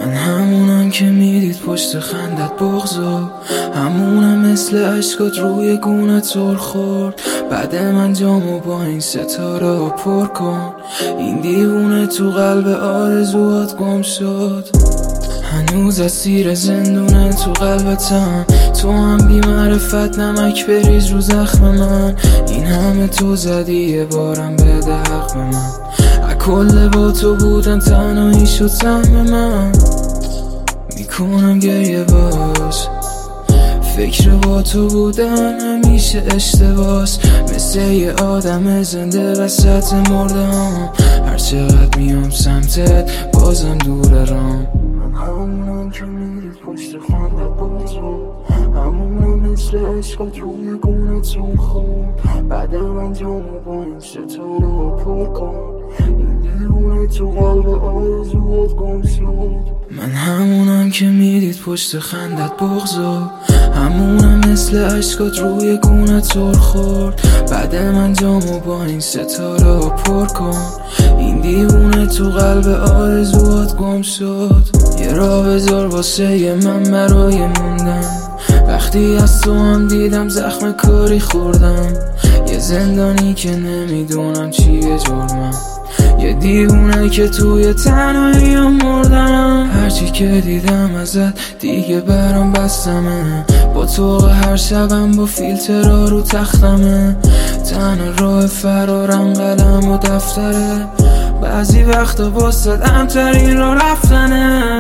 من همونم که میدید پشت خندت بغضو، همونم مثل عشقات روی گونت سر خورد. بعد من جامو با این ستاره پر کن، این دیوونه تو قلب آرزوات گم شد. هنوز اسیر زندونه تو قلبتم، تو هم بی معرفت نمک بریز رو زخم من. این همه تو زدی یه بارم بده حق به من، کل با تو بودن تنهایی شد سهم من. میکنم گریه باز، فکر با تو بودن همیشه اشتباس، مثل یه آدم زنده وسط مرده هم. هر چقدر میام سمتت بازم دوره رام. من همونم که میرید پشت خنده بازو، همونم مثل عشقات روی گونه تون خورد. بعد من جامو با این ستاره پر کن، این دیوونه تو قلب آرزوات گم شد. من همونم که میدید پشت خندت بغضو، همونم مثل عشقات روی گونت سر خورد. بعد من جامو با این ستاره پر کن، این دیوونه تو قلب آرزوات گم شد. یه راه بذار واسه من برای موندن، وقتی از تو هم دیدم زخم کاری خوردم. یه زندانی که نمیدونم چیه جرمم، یه دیوونه که توی تنهایی مردم. هرچی که دیدم ازت دیگه برام بستمه، با تو هر شبم با فیلترها رو تختمه. تنها راه فرارم قلم و دفتره، بعضی وقتا واسه امترین را رفتنه.